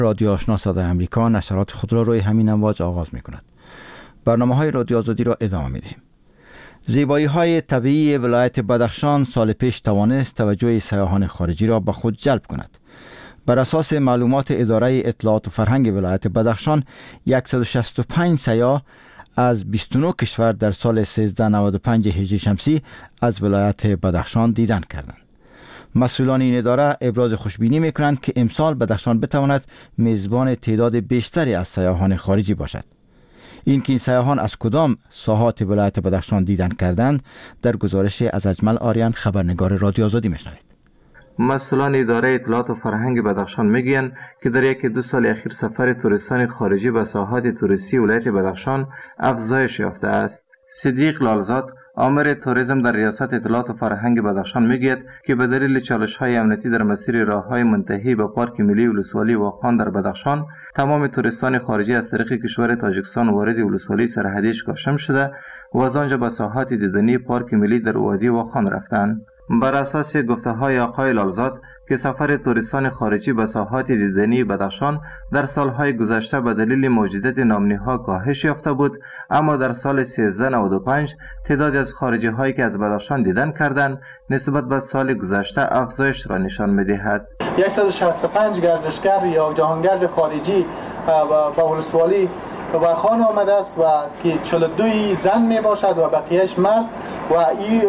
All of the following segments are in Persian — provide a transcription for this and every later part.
رادیو آشنا صدای امریکا نشرات خود را روی همین امواج آغاز می کند. برنامه‌های رادیو آزادی را ادامه می‌دهیم. زیبایی‌های طبیعی ولایت بدخشان سال پیش توانست توجه سیاحان خارجی را به خود جلب کند. بر اساس معلومات اداره اطلاعات و فرهنگ ولایت بدخشان 165 سیاح از 29 کشور در سال 1395 هجری شمسی از ولایت بدخشان دیدن کردند. مسئولان این اداره ابراز خوشبینی می‌کنند که امسال بدخشان بتواند میزبان تعداد بیشتری از سیاحان خارجی باشد. این سیاحان از کدام ساحات ولایت بدخشان دیدن کردند در گزارش از اجمل آریان خبرنگار رادیو آزادی میشنوید. مسئولان اداره اطلاعات و فرهنگ بدخشان میگویند که در یکی دو سال اخیر سفر توریستان خارجی به ساحات توریستی ولایت بدخشان افزایش یافته است. صدیق لالزاد آمر توریسم در ریاست اطلاعات و فرهنگ بدخشان میگوید که به دلیل چالش‌های امنیتی در مسیر راه‌های منتهی به پارک ملی ولسوالی واخان در بدخشان تمام توریستان خارجی از طریق کشور تاجیکستان وارد ولسوالی سرحدی کاشم شده و از آنجا به ساحات دیدنی پارک ملی در وادی واخان رفتند. بر اساس گفته‌های آقای لالزاد که سفر توریستان خارجی به ساحات دیدنی بدخشان در سالهای گذشته به دلیل موجودیت نامنی‌ها کاهش یافته بود، اما در سال 1395 تعدادی از خارجی‌هایی که از بدخشان دیدن کردند نسبت به سال گذشته افزایش را نشان می‌دهد. 165 گردشگر یا جهانگرد خارجی به ولسوالی و خان آمده است و که 42 زن می باشد و بقیهش مرد و این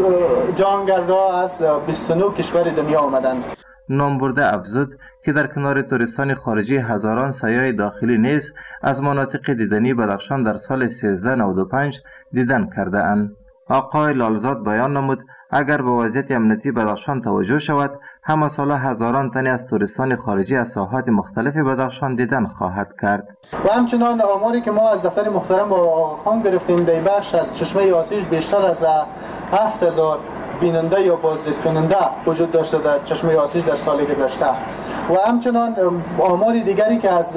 جهانگردها از 29 کشور دنیا آمدند. نامبرده افزود که در کنار توریستان خارجی هزاران سیاح داخلی نیز از مناطق دیدنی بدخشان در سال 1395 دیدن کرده اند. آقای لالزاد بیان نمود اگر به وضعیت امنیتی بدخشان توجه شود، همه ساله هزاران تن از توریستان خارجی از ساحات مختلف بدخشان دیدن خواهد کرد. و همچنان آماری که ما از دفتر محترم با خان گرفتیم در بخش از چشمه آسیش بیشتر از 7000 بیننده یا بازدید کننده وجود داشته در چشمه آسیش در سال گذشته و همچنان آماری دیگری که از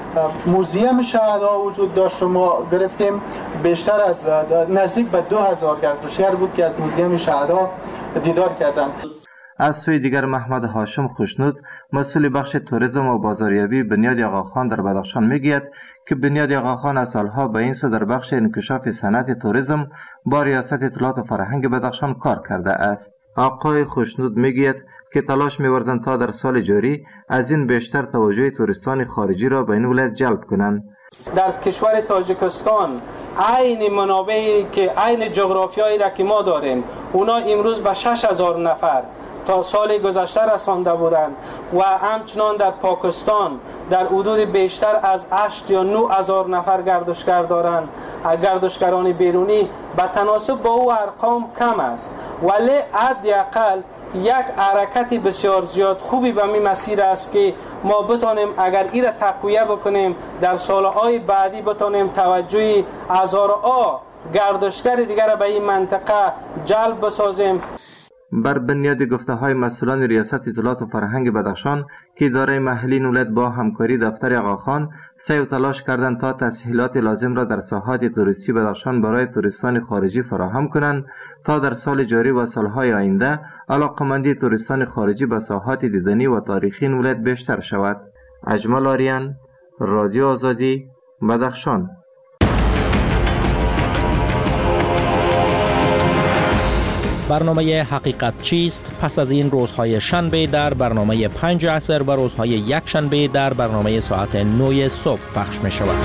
موزیم شهدا وجود داشت ما گرفتیم بیشتر از نزدیک به 2000 گردشگر بود که از موزیم شهدا دیدار کردند. از سوی دیگر محمد هاشم خوشنود مسئول بخش توریسم و بازاریابی بنیاد آقاخان در بدخشان میگوید که بنیاد آقاخان از سالها به این سو در بخش انکشاف صنعت توریسم با ریاست اطلاعات و فرهنگ بدخشان کار کرده است. آقای خوشنود میگوید که تلاش می‌ورزند تا در سال جاری از این بیشتر توجه توریستان خارجی را به این ولایت جلب کنند. در کشور تاجیکستان عین منابعی که عین جغرافیایی را که ما داریم، اونا امروز به 6000 نفر تا سال گذشته رسانده بودند و همچنان در پاکستان در حدود بیشتر از 8 یا 9000 نفر گردشگر دارند. گردشگران بیرونی به تناسب با او ارقام کم است، ولی حداقل یک حرکت بسیار زیاد خوبی به می مسیر است که ما بتانیم اگر این را تقویه بکنیم در سالهای بعدی بتانیم توجه هزارها گردشگر دیگر به این منطقه جلب بسازیم. بر بنیاد گفته‌های مسئولان ریاست اطلاعات و فرهنگ بدخشان که اداره محلی ولایت با همکاری دفتر آقاخان سعی و تلاش کردند تا تسهیلات لازم را در ساحات توریستی بدخشان برای توریستان خارجی فراهم کنند تا در سال جاری و سالهای آینده علاقمندی توریستان خارجی به ساحات دیدنی و تاریخی ولایت بیشتر شود. اجمل آریان، رادیو آزادی، بدخشان. برنامه حقیقت چیست پس از این روزهای شنبه در برنامه 5 عصر و روزهای یک شنبه در برنامه ساعت 9 صبح پخش می شود.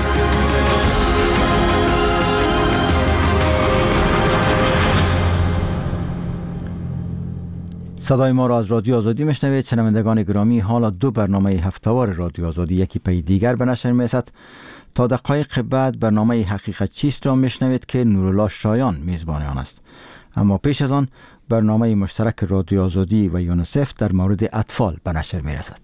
صدای ما را از رادیو آزادی میشنوید. شنوندگان گرامی، حالا دو برنامه هفته‌وار رادیو آزادی یکی پی دیگر به نشر میرسد. تا دقایق بعد برنامه حقیقت چیست را میشنوید که نورالله شایان میزبان آن است. اما پیش از آن برنامه مشترک رادیو آزادی و یونیسف در مورد اطفال به نشر میرسد.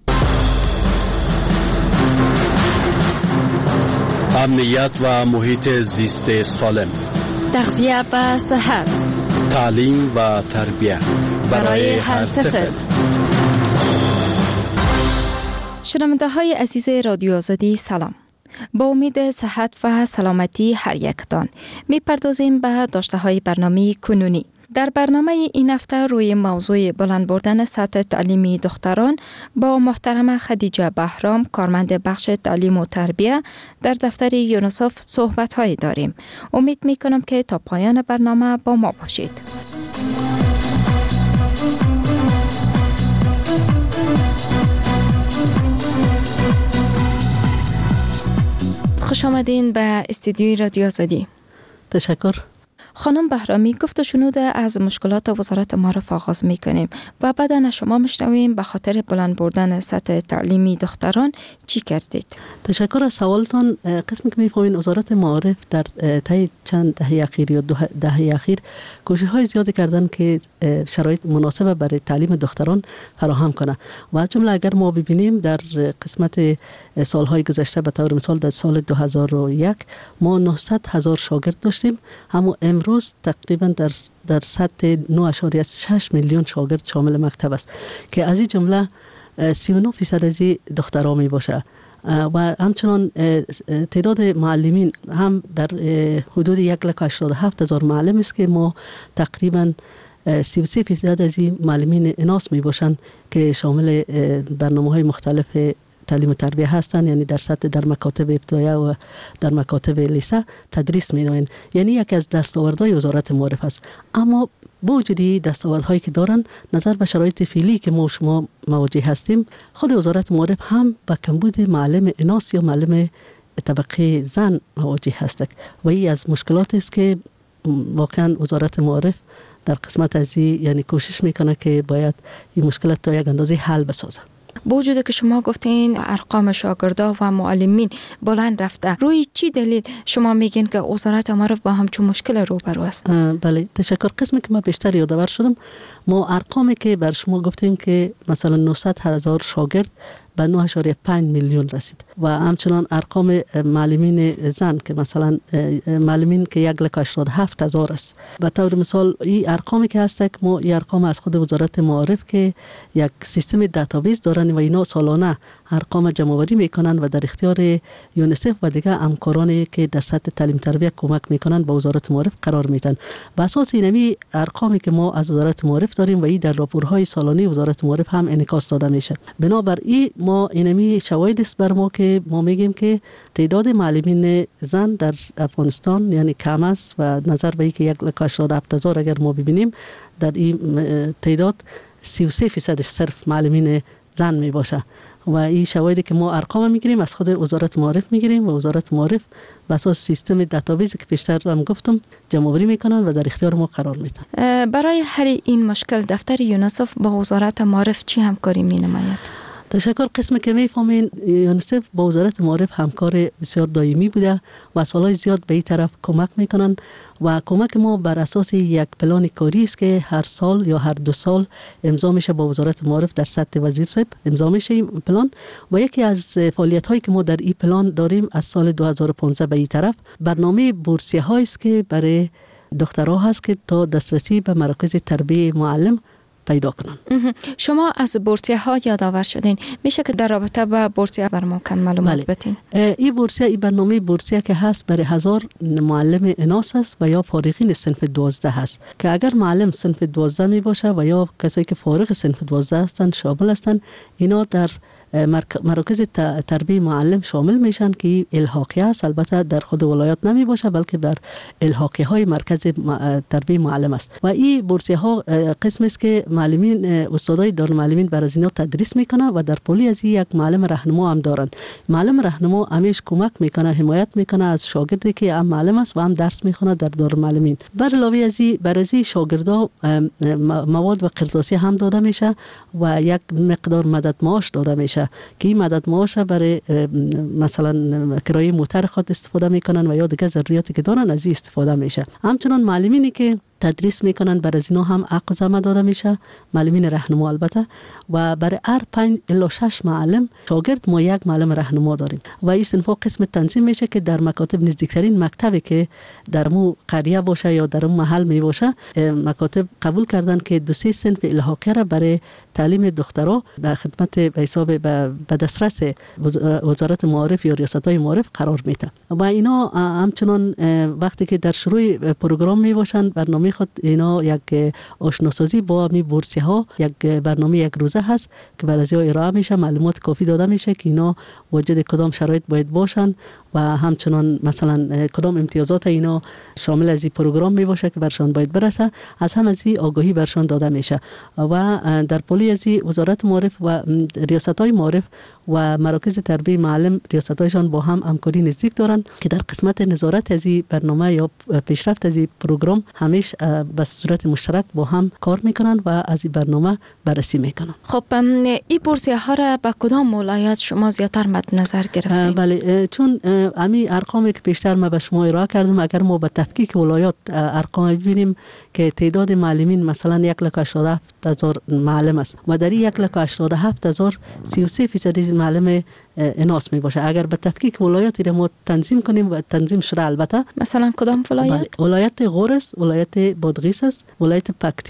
امنیت و محیط زیست سالم، تغذیه و صحت، تعلیم و تربیت برای هر طفل. شنونده های عزیز رادیو آزادی سلام. با امید صحت و سلامتی هر یکتان میپردازیم به داشته های برنامه کنونی. در برنامه این هفته روی موضوع بلند بردن سطح تعلیمی دختران با محترمه خدیجه بهرام، کارمند بخش تعلیم و تربیه در دفتر یونیسف صحبت‌هایی داریم. امید می‌کنم که تا پایان برنامه با ما باشید. خوش آمدین به استودیوی رادیو آزادی. تشکر. خانم بهرامی، گفت و شنود از مشکلات وزارت معارف آغاز میکنیم و بعدا شما میشنویم به خاطر بلند بردن سطح تعلیمی دختران چی کردید؟ تشکر از سوالتان. قسمی که میفهمین وزارت معارف در طی چند دهه اخیر یا 2 دهه اخیر کوشش‌های زیادی کردن که شرایط مناسب برای تعلیم دختران فراهم کنه و از جمله اگر ما ببینیم در قسمت سالهای گذشته به طور مثال در سال 2001 ما 900,000 شاگرد داشتیم، اما امروز تقریبا در سطح 9.6 میلیون شاگرد شامل مکتب است که از این جمله 39% از دخترها می باشه و همچنان تعداد معلمین هم در حدود 1,87,000 معلم است که ما تقریبا 33% از این معلمین اناث می باشند که شامل برنامه‌های مختلف تعلیم و تربیه هستند، یعنی در سطح در مکاتب ابتدایی و در مکاتب لیسه تدریس می‌نمایند. یعنی یکی از دستاوردهای وزارت معارف است. اما با وجود دستاوردهایی که دارن، نظر به شرایط فعلی که ما و شما مواجه هستیم، خود وزارت معارف هم با کمبود معلم اناث یا معلم طبقه زن مواجه هست و این از مشکلات است که واقعا وزارت معارف در قسمت از یعنی کوشش میکنه که باید این مشکلات تا یک اندازه حل بسازه. با وجود که شما گفتین ارقام شاگردا و معلمین بلند رفته، روی چی دلیل شما میگین که وزارت معارف با همچون مشکل روبرو است؟ بله، تشکر. قسمی که ما بیشتر یادآور شدم، ما ارقامی که بر شما گفتیم که مثلا 900,000 شاگرد به 9.5 میلیون رسید و همچنان ارقام معلمین زن که مثلا معلمین که 1,87,000 است. به طور مثال این ارقامی که هست که ما این ارقام از خود وزارت معارف که یک سیستم دیتابیس دارن و اینا سالانه ارقام جمع آوری میکنن و در اختیار یونیسف و دیگه همکارانی که در سطح تعلیم تربیت کمک میکنن به وزارت معارف قرار میدن. بر اساس اینمی ارقامی که ما از وزارت معارف داریم و این در راپورهای سالانه وزارت معارف هم انعکاس داده میشه. بنابراین ما اینمی شواهد است بر ما که ما میگیم که تعداد معلمین زن در افغانستان یعنی کم است و نظر به اینکه 1,87,000 اگر ما ببینیم در این تعداد 33% صرف معلمین زن می باشه و این شواهدی که ما ارقام میگیریم از خود وزارت معارف میگیریم و وزارت معارف به اساس سیستم دیتابیس که پیشتر هم گفتم جمع آوری میکنن و در اختیار ما قرار میدن. برای حل این مشکل دفتر یونیسف با وزارت معارف چی همکاری مینماید؟ تشکر. قسمی که میفهمین یونیسف با وزارت معارف همکار بسیار دائمی بوده و سالهای زیاد به این طرف کمک میکنن و کمک ما بر اساس یک پلان کاری است که هر سال یا هر 2 سال امضا میشه با وزارت معارف در سطح وزیر صاحب امضا میشه این پلان و یکی از فعالیت هایی که ما در این پلان داریم از سال 2015 به این طرف برنامه بورسیه هایی است که برای دخترها هست که تا دسترسی به مراکز تربیت معلم پیدا کنن. شما از بورسیه ها یادآور شدین، میشه که در رابطه با بورسیه بر ما کم معلومات بدین؟ این بورسیه، این برنامه بورسیه که هست برای 1000 معلم اناث است و یا فارغین صنف 12 هست که اگر معلم صنف 12 می باشه و یا کسایی که فارغ صنف 12 هستند شامل هستند، اینا در مراکز تربیت معلم شامل میشن که الحاقیه است. البته در خود ولایات نمی باشه بلکه در الحاقیه های مرکز تربیت معلم است و این بورسیه ها قسم است که معلمین استادای دارالمعلمین بر از اینا تدریس میکنه و در پولی از یک معلم راهنما هم دارن. معلم راهنما همیشه کمک میکنه، حمایت میکنه از شاگردی که هم معلم است و هم درس میخونه در دارالمعلمین. بر علاوه از این بر از شاگردا مواد و قرطاسی هم داده میشه و یک مقدار مدد معاش داده میشه که این مدد معاش برای مثلا کرایه موتر خود استفاده میکنن و یا دیگه ضروریاتی که دارن از این استفاده میشه. همچنان معلمینی که تدریس میکنن برای اینا هم حق زحمت داده میشه، معلمین راهنما البته، و برای هر 5 الی 6 معلم شاگرد ما یک معلم راهنما داریم و این صنفا قسم تنظیم میشه که در مکاتب نزدیکترین مکتبی که در مو قریه باشه یا در اون محل می باشه مکاتب قبول کردن که 2-3 صنف الحاقیه را برای تعلیم دخترها به خدمت به حساب به دسترس وزارت معارف یا ریاست‌های معارف قرار میده و اینا همچنان وقتی که در شروع پروگرام می باشن برنامه برنامه خود اینا یک آشناسازی با می بورسیه ها یک برنامه یک روزه هست که بر از ارائه میشه، معلومات کافی داده میشه که اینا واجد کدام شرایط باید باشن و همچنان مثلا کدام امتیازات اینا شامل از این پروگرام می باشه که برشان باید برسه، از هم از این آگاهی برشان داده میشه. و در پلی از وزارت معارف و ریاست‌های معارف و مراکز تربیه معلم ریاست‌هایشان با هم همکاری نزدیک دارن که در قسمت نظارت از این برنامه یا پیشرفت از این پروگرام همیشه به صورت مشترک با هم کار میکنن و از این برنامه بررسی میکنن. خب این بورسیه ها را به کدام ولایت شما زیاتر مد نظر گرفتید؟ بله، چون امی ارقامی که پیشتر ما به شما ارائه کردم، اگر ما به تفکیک ولایات ارقام ببینیم که تعداد معلمین مثلا 1,87,000 معلم است و در این 1,87,000 33% معلم اناث می باشه. اگر به تفکیک ولایاتی را ما تنظیم کنیم و تنظیم شده، البته مثلا کدام ولایت؟ ولایت غورس، ولایت بادغیس است، ولایت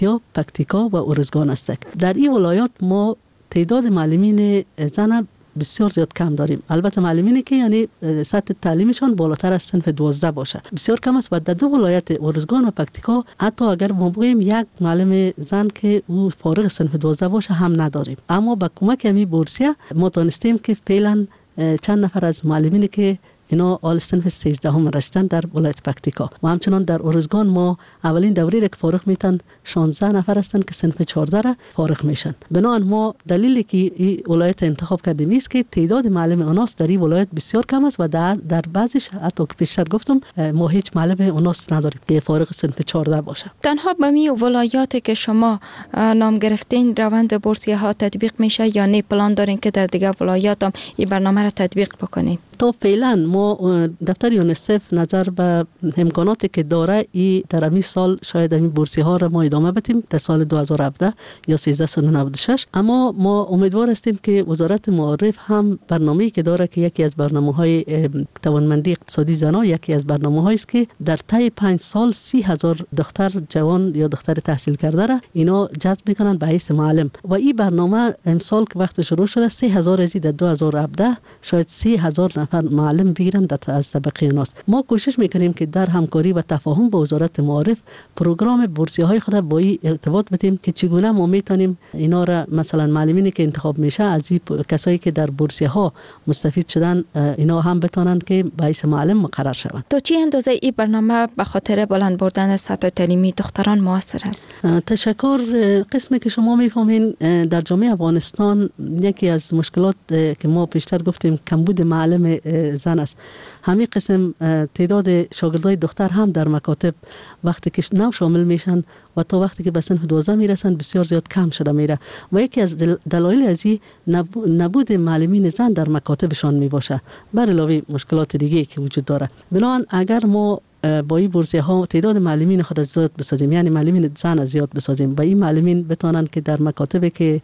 پکتیکا و ارزگان است. در این ولایات ما تعداد معلمین زن بسیار زیاد کم داریم. البته معلمینی که یعنی سطح تعلیمشان بالاتر از صنف 12 باشه بسیار کم است و در دو ولایت ارزگان و پکتیکا حتی اگر ما بگوییم یک معلم زن که او فارغ صنف 12 باشه هم نداریم. اما با کمک همین بورسیه ما تونستیم که فعلا چند نفر از معلمینی که اینا آل صنف 13 هم رسیدن در ولایت پکتیکا و همچنان در ارزگان ما اولین دوره را که فارغ میتن 16 نفر هستند که صنف 14 را فارغ میشن. بنابراین ما دلیلی که این ولایت انتخاب کردیم است که تعداد معلم اناث در این ولایت بسیار کم است و در بعضیش حتی که پیشتر گفتم ما هیچ معلم اناث نداریم که فارغ صنف 14 باشه. تنها به می ولایاتی که شما نام گرفتین روند بورسیه ها تطبیق میشه یا نه پلان دارین که در دیگه ولایات هم این برنامه را تطبیق بکنین؟ تا فعلا ما دفتر یونیسف نظر به امکاناتی که داره در این سال شاید این بورسیه ها را ما ادامه بدیم در سال 2017 یا 1396. اما ما امیدوار هستیم که وزارت معارف هم برنامه‌ای که داره که یکی از برنامه‌های توانمندی اقتصادی زنان یکی از برنامه‌هایی است که در طی 5 سال 30,000 دختر جوان یا دختر تحصیل کرده را اینا جذب میکنن به حیث معلم و این برنامه امسال که وقت شروع شده 3,000 از در 2017 شاید 30,000 نفر معلم بگیرن از طبقه اناث. ما کوشش میکنیم که در همکاری و تفاهم با وزارت معارف پروگرام بورسیه های خود با این ارتباط بدیم که چگونه ما میتونیم اینا را مثلا معلمینی که انتخاب میشه از این کسایی که در بورسیه ها مستفید شدن اینا هم بتونن که به حیث معلم مقرر شوند. تا چه اندازه این برنامه به خاطر بلند بردن سطح تعلیمی دختران موثر است؟ تشکر. قسمی که شما میفهمین در جامعه افغانستان یکی از مشکلات که ما پیشتر گفتیم کمبود معلم زن است. همین قسم تعداد شاگردای دختر هم در مکاتب وقتی که نو شامل میشن و تا وقتی که به صنف 12 میرسن بسیار زیاد کم شده میره و یکی از دلایل از این نبود معلمین زن در مکاتبشان میباشه بر علاوه مشکلات دیگه که وجود داره. بنابراین اگر ما با این بورسیه ها تعداد معلمین خود زیاد بسازیم، یعنی معلمین زن زیاد بسازیم و این معلمین بتونن که در مکاتبی که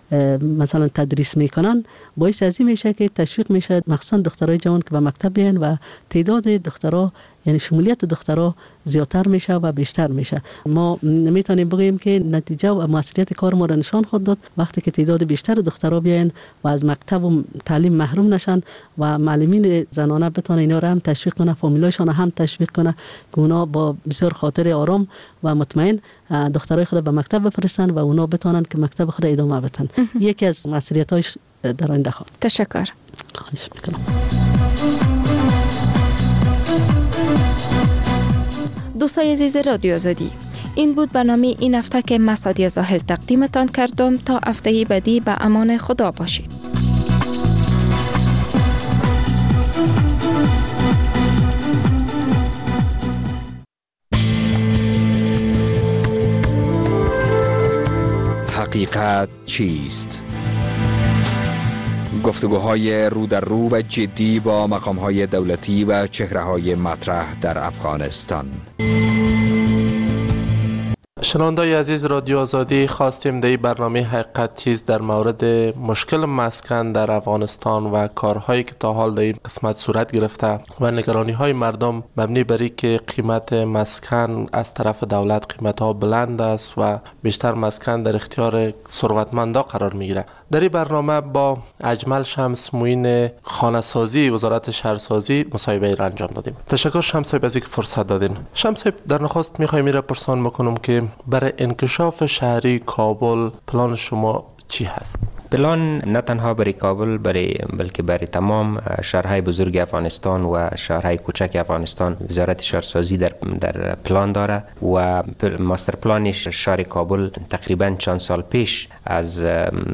مثلا تدریس میکنن باعث ازی میشه که تشویق میشه مخصوصا دخترای جوان که به مکتب بیان و تعداد دخترها یعنی شمولیت دخترها زیادتر میشه و بیشتر میشه. ما نمیتونیم بگیم که نتیجه و موثریت کار ما را نشان خود داد وقتی که تعداد بیشتر دخترها بیان و از مکتب و تعلیم محروم نشن و معلمین زنانه بتونن اینا را هم تشویق کنه، فامیلایشان هم تشویق کنه که اونا با بسیار خاطر آرام و مطمئن دخترای خود به مکتب بفرستن و اونا بتونن که مکتب خود ادامه بدن. یکی از مسئولیت‌هاش در آینده خواهد. تشکر. خواهش میکنم. دوستای عزیز رادیو آزادی، این بود برنامه این هفته که من سعدیه زاهل تقدیمتان کردم. تا هفته بعدی به امان خدا باشید. حقیقت چیست؟ گفتگوهای رو در رو و جدی با مقام‌های دولتی و چهره‌های مطرح در افغانستان. شنوندای عزیز رادیو آزادی، خواستیم در برنامه حقیقت چیست در مورد مشکل مسکن در افغانستان و کارهایی که تا حال در این قسمت صورت گرفته و نگرانی های مردم مبنی بر که قیمت مسکن از طرف دولت قیمت ها بلند است و بیشتر مسکن در اختیار ثروتمندا قرار میگیره. در این برنامه با اجمل شمس معین خانه سازی وزارت شهرسازی مصاحبه را انجام دادیم. تشکر شمس صاحب از اینکه فرصت دادین. شمس صاحب، در نخست میخوایم میره پرسان بکنم که برای انکشاف شهری کابل پلان شما چی هست؟ پلان نه تنها برای کابل بلکه برای تمام شهرهای بزرگ افغانستان و شهرهای کوچک افغانستان وزارت شهرسازی در پلان داره و ماستر پلان شهر کابل تقریبا چند سال پیش از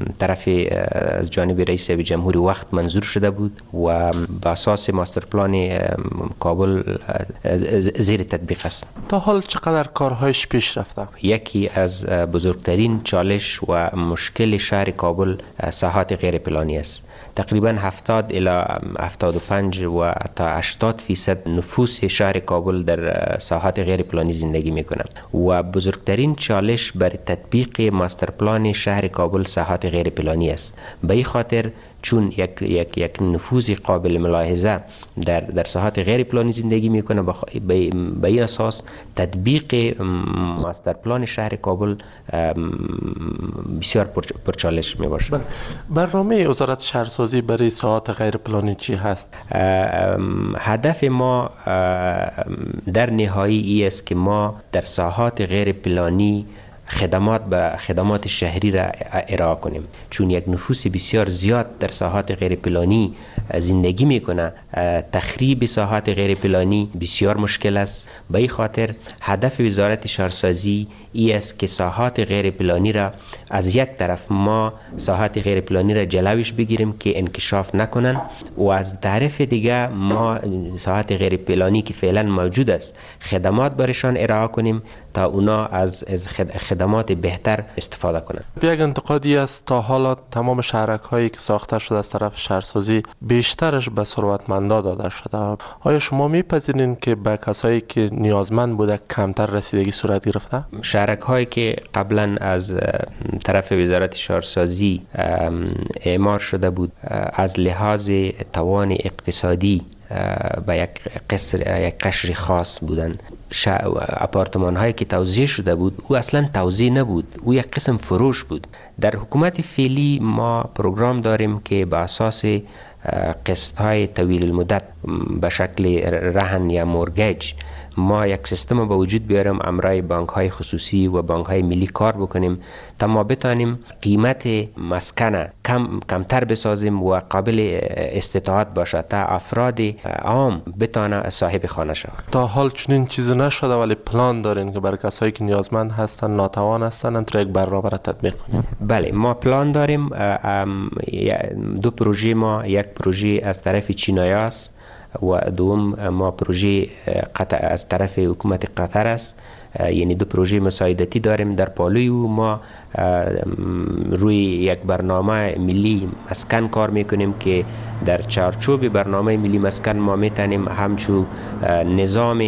جانب رئیس جمهوری وقت منظور شده بود و با اساس ماستر پلان کابل زیر تطبیق است. تا حال چقدر کارهایش پیش رفته؟ یکی از بزرگترین چالش و مشکل شهر کابل ساحات غیر پلانی است. تقریبا 70 الی 75 و تا 80% نفوس شهر کابل در ساحات غیر پلانی زندگی میکنند و بزرگترین چالش بر تطبیق ماستر پلان شهر کابل ساحات غیر پلانی است. به این خاطر چون یک نفوذ قابل ملاحظه در ساحات غیر پلانی زندگی میکنه، به این اساس تطبیق ماستر پلان شهر کابل بسیار پرچالش می باشه. برنامه وزارت شهرسازی برای ساحات غیر پلانی چی هست؟ هدف ما در نهایی ای است که ما در ساحات غیر پلانی خدمات شهری را ارائه کنیم. چون یک نفوس بسیار زیاد در ساحات غیر پلانی زندگی میکنه، تخریب ساحات غیر پلانی بسیار مشکل است. به این خاطر هدف وزارت شهرسازی ای است که ساحات غیر پلانی را از یک طرف ما ساحات غیر پلانی را جلوش بگیریم که انکشاف نکنن و از طرف دیگه ما ساحات غیر پلانی که فعلا موجود است خدمات برشان ارائه کنیم تا اونا از خدمات بهتر استفاده کنند. یک انتقادی است تا حالا تمام شهرک هایی که ساخته شده از طرف شهرسازی بیشترش به ثروتمندا داده شده. آیا شما میپذیرین که به کسایی که نیازمند بوده کمتر رسیدگی صورت گرفته؟ شهرک هایی که قبلا از طرف وزارت شهرسازی اعمار شده بود از لحاظ توان اقتصادی به یک قشر خاص بودند. اپارتمان هایی که توزیع شده بود او اصلا توزیع نبود، او یک قسم فروش بود. در حکومت فعلی ما پروگرام داریم که به اساس قسط های طویل المدت به شکل رهن یا مورگیج ما یک سیستم به وجود بیاریم امرای بانک های خصوصی و بانک های ملی کار بکنیم تا ما بتانیم قیمت مسکن کمتر بسازیم و قابل استطاعت باشه تا افراد عام بتانه صاحب خانه شود. تا حال چنین چیزی نشده ولی پلان دارین که برای کسایی که نیازمند هستن ناتوان هستن انتر یک برنامه را تطبیق کنیم؟ بله، ما پلان داریم. دو پروژه ما، یک پروژه از طرف چینایی است و دوم ما پروژه از طرف حکومت قطر است. یعنی دو پروژه مساعدتی داریم در پالوی و ما روی یک برنامه ملی مسکن کار میکنیم که در چارچوب برنامه ملی مسکن ما میتونیم همچون نظام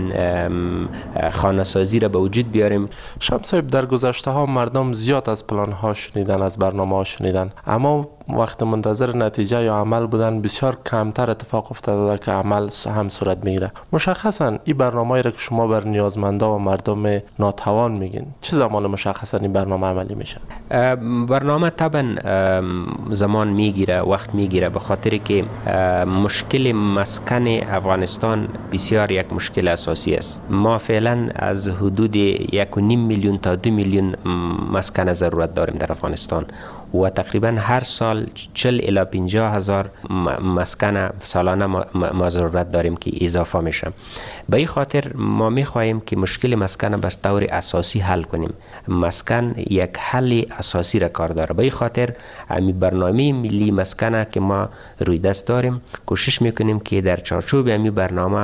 خانه‌سازی را به وجود بیاریم. شمس صاحب، در گذشته ها مردم زیاد از پلان ها شنیدن، از برنامه ها شنیدن، اما وقت منتظر نتیجه یا عمل بودن بسیار کمتر اتفاق افتاده که عمل هم صورت میگیره. مشخصا این برنامه‌ای را که شما بر نیازمندا و مردم ناتوان میگین چه زمان مشخصا این برنامه عملی میشه؟ برنامه طبعا زمان میگیره، وقت میگیره، به خاطر که مشکل مسکن افغانستان بسیار یک مشکل اساسی است. ما فعلا از حدود 1.5 میلیون تا 2 میلیون مسکن ضرورت داریم در افغانستان و تقریبا هر سال 40 الی 50 هزار مسکن سالانه ما ضرورت داریم که اضافه میشه. به این خاطر ما میخواهیم که مشکل مسکن به طور اساسی حل کنیم. مسکن یک حل اساسی را کار داره. به این خاطر امی برنامه ملی مسکن که ما روی دست داریم کوشش میکنیم که در چارچوب امی برنامه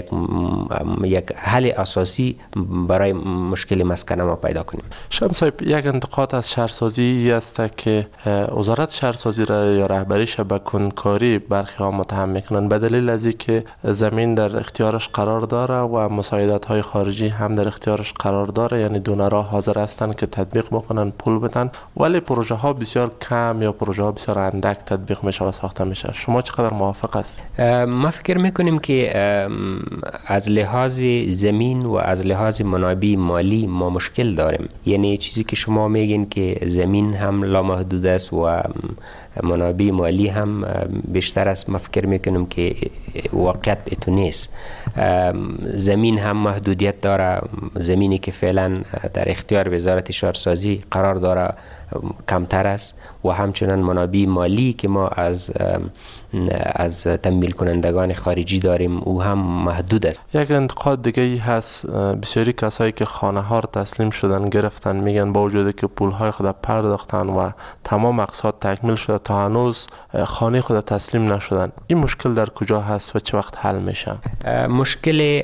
یک حل اساسی برای مشکل مسکن ما پیدا کنیم. شمس صاحب، یک انتقاد از شهرسازی است که که وزارت شهرسازی را یا رهبریش به کنکاری برخی ها متهم میکنن به دلیل از اینکه زمین در اختیارش قرار داره و مساعدت های خارجی هم در اختیارش قرار داره، یعنی دونرها حاضر هستند که تطبیق بکنن، پول بدن، ولی پروژه ها بسیار کم یا پروژه ها بسیار اندک تطبیق میشه و ساخته میشه. شما چقدر موافق است؟ ما فکر میکنیم که از لحاظ زمین و از لحاظ منابع مالی ما مشکل داریم. یعنی چیزی که شما میگین که زمین هم لامحدود است و منابع مالی هم بیشتر است، ما فکر میکنیم که واقعیت اتو نیست. زمین هم محدودیت داره. زمینی که فعلا در اختیار وزارت شهرسازی قرار داره کمتر است و همچنان منابع مالی که ما از تمویل کنندگان خارجی داریم او هم محدود است. یک انتقاد دیگه ای هست، بسیاری کسایی که خانه ها رو تسلیم شدن گرفتن میگن با وجودی که پول های خود پرداختن و تمام اقساط تکمیل شده تا هنوز خانه خود تسلیم نشدن. این مشکل در کجا هست و چه وقت حل میشه؟ مشکل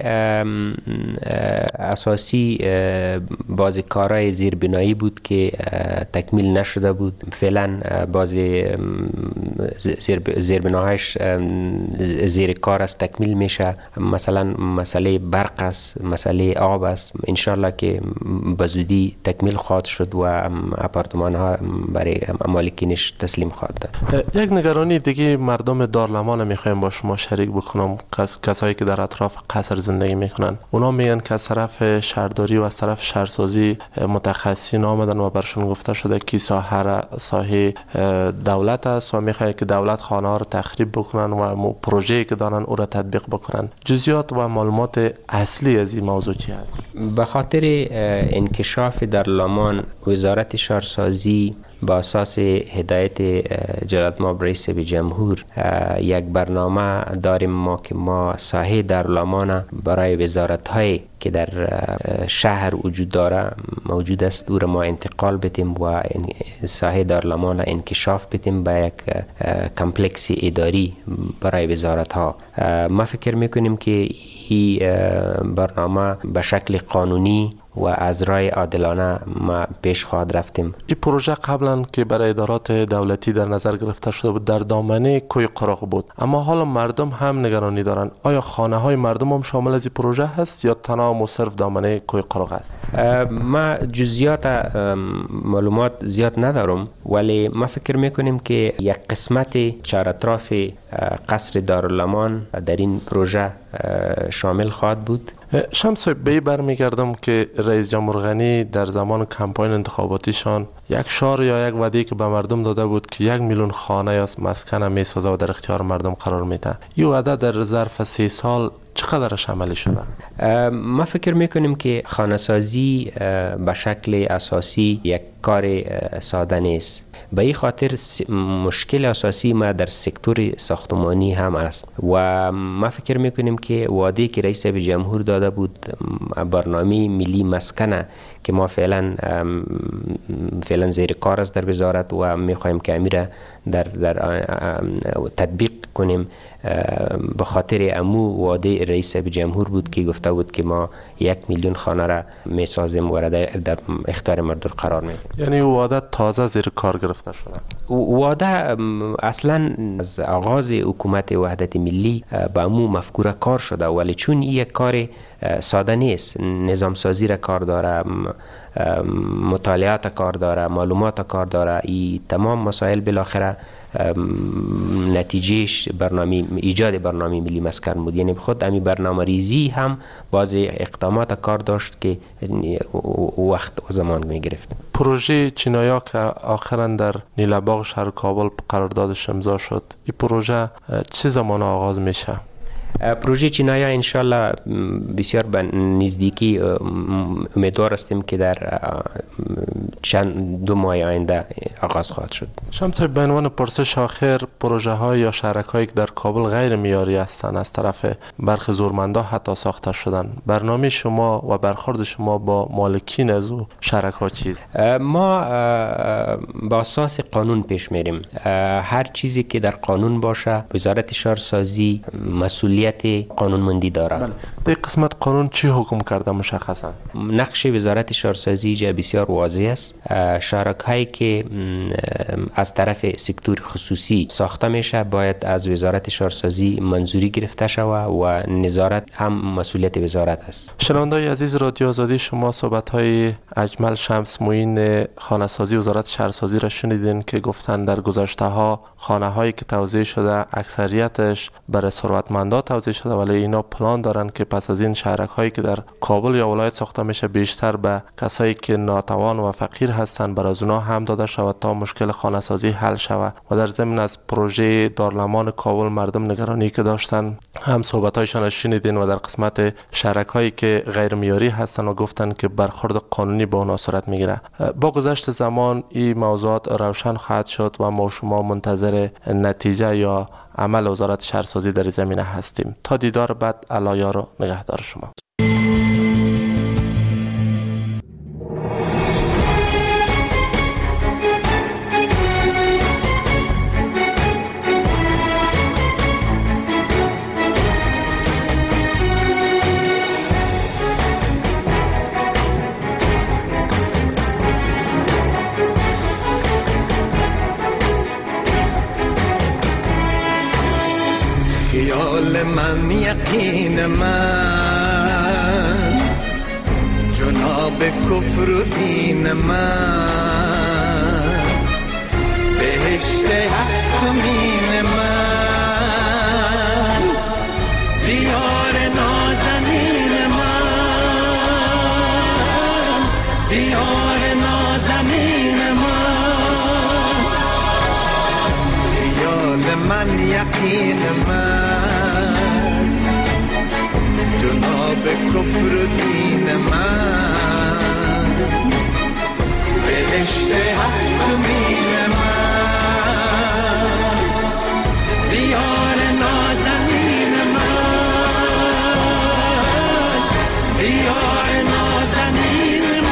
اساسی بازیکارای زیربنایی بود که تکمیل نشده بود. فعلا بازی زیربناهایش زیر کار است، تکمیل میشه. مثلا مسئله برق است، مسئله آب است، انشالله که به زودی تکمیل خواهد شد و اپارتمان ها برای مالکینش تسلیم خواهد داد. یک نگرانی دیگه مردم دارالمان میخوایم با شما شریک بکنم، کسایی که در اطراف قصر زندگی میکنن. اونا میگن که از طرف شهرداری و از طرف شهرسازی متخصصین آمدن و برشون گفته شده که ساحه دولت است و میخواد که دولت خانه ها رو تخریب بکنن و پروژه‌ای که دارن او را تطبیق بکنن. جزئیات و معلومات اصلی از این موضوع چی است؟ به خاطر انکشاف دارالمان وزارت شهرسازی با اساس هدایت جلالت مآب رئیس جمهور یک برنامه داریم ما که ما ساحه دارالمان برای وزارت های که در شهر وجود داره موجود است او را ما انتقال بدیم و ساحه دارالمان انکشاف بدیم به یک کمپلکس اداری برای وزارت ها. ما فکر میکنیم که این برنامه به شکل قانونی و از راه عادلانه ما پیش خواهد رفتیم. این پروژه قبلا که برای ادارات دولتی در نظر گرفته شده بود در دامنه کوی قرق بود، اما حالا مردم هم نگرانی دارن. آیا خانه های مردم هم شامل از این پروژه هست یا تنها و صرف دامنه کوی قرق است؟ ما جزئیات معلومات زیاد ندارم، ولی ما فکر میکنیم که یک قسمت چهار اطراف قصر دارالمان در این پروژه شامل خواهد بود. شمس بی برمیگردم که رئیس جمهور غنی در زمان کمپاین انتخاباتیشان یک شعار یا یک وعده که به مردم داده بود که 1 میلیون خانه یا مسکن میسازه و در اختیار مردم قرار میده. این وعده در ظرف 3 سال چقدرش عملی شده؟ ما فکر میکنیم که خانه سازی به شکل اساسی یک کار ساده نیست. به این خاطر مشکل اساسی ما در سکتور ساختمانی هم است و ما فکر میکنیم که وعده که رئیس جمهور داده بود برنامه ملی مسکنه که ما فعلا زیر کار است در وزارت و میخوایم که امیر در تطبیق کنیم. به خاطر امو وعده رئیس جمهور بود که گفته بود که ما 1 میلیون خانه را میسازیم و در اختیار مردم قرار میدیم. یعنی وعده تازه زیر کار گرفته شده؟ وعده اصلا از آغاز حکومت وحدت ملی با امو مفکوره کار شده، ولی چون این یک کار ساده نیست، نظام سازی را کار داره، مطالعات کار داره، معلومات کار داره، این تمام مسائل بالاخره نتیجهش ایجاد برنامه ملی مسکن بود. یعنی خود امی برنامه ریزی هم باز اقدامات کار داشت که وقت و زمان می گرفت. پروژه چینایا که آخرا در نیله‌باغ شهر کابل قراردادش امضا شد، این پروژه چه زمان آغاز میشه؟ پروژه چینایا انشالله بسیار به نزدیکی امیدوار هستیم که در چند 2 ماه آینده آغاز خواهد شد. شمس به عنوان پرسش آخر، پروژه های یا شهرک‌هایی که در کابل غیر معیاری هستند از طرف برخی زورمندا حتی ساخته شدن، برنامه شما و برخورد شما با مالکین از او شهرک‌ها چیست؟ ما با اساس قانون پیش میریم. هر چیزی که در قانون باشه وزارت شهرسازی مسئولیت قانونمندی داره. در قسمت قانون چی حکم کرده مشخصا؟ نقش وزارت شهرسازی بسیار واضح است شارک هایی که از طرف سکتور خصوصی ساخته میشه باید از وزارت شهرسازی منظوری گرفته شود و نظارت هم مسئولیت وزارت است. شنونده‌های عزیز رادیو آزادی، شما صحبت‌های اجمل شمس معین خانه‌سازی وزارت شهرسازی را شنیدین که گفتن در گذشته‌ها خانه‌هایی که توزیع شده اکثریتش برای ثروتمندان توزیع شده، ولی اینا پلان دارن که پس از این شهرک‌هایی که در کابل یا ولایت ساخته میشه بیشتر به کسایی که ناتوان و فقیر هستند برای از اونها هم داده شود تا مشکل خانه‌سازی حل شود. و در ضمن از پروژه دارالمان کابل مردم نگرانی که داشتن هم صحبت‌هایشان شنیدین و در قسمت شهرک‌هایی که غیر معیاری هستن و گفتن که برخورد قانونی با اونها صورت میگیره. با گذشت زمان این موضوعات روشن خواهد شد و ما شما منتظر نتیجه یا عمل وزارت شهرسازی در زمینه هستیم. تا دیدار بعد، الله یار و نگهدار شما. خیال من، یقین من، جناب کفر و دین من، بهشت هفتمین من، دیار نازنین من، دیار نازنین من، خیال من، یقین من، جناب کفر و دین من، بهشت هفتمین من، دیار نازنین من، دیار نازنین من.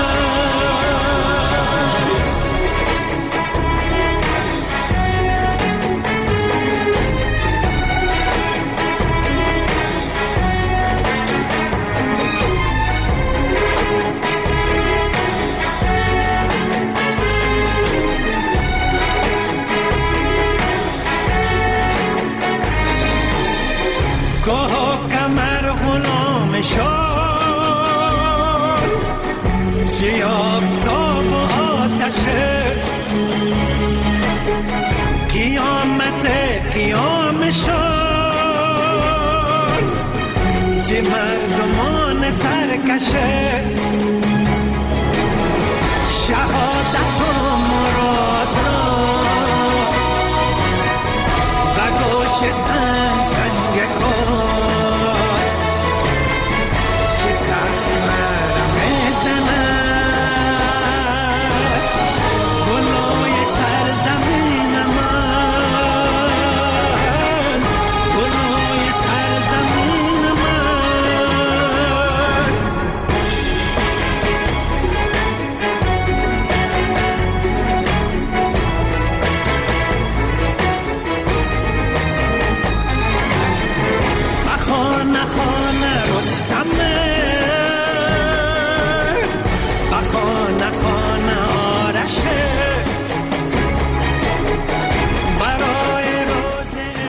کمر غلام شد، چی آفتاب و آتشه، قیامت قیام شد، چی مردمان سرکشه، شهادت و مراد را و گوش سنگ خود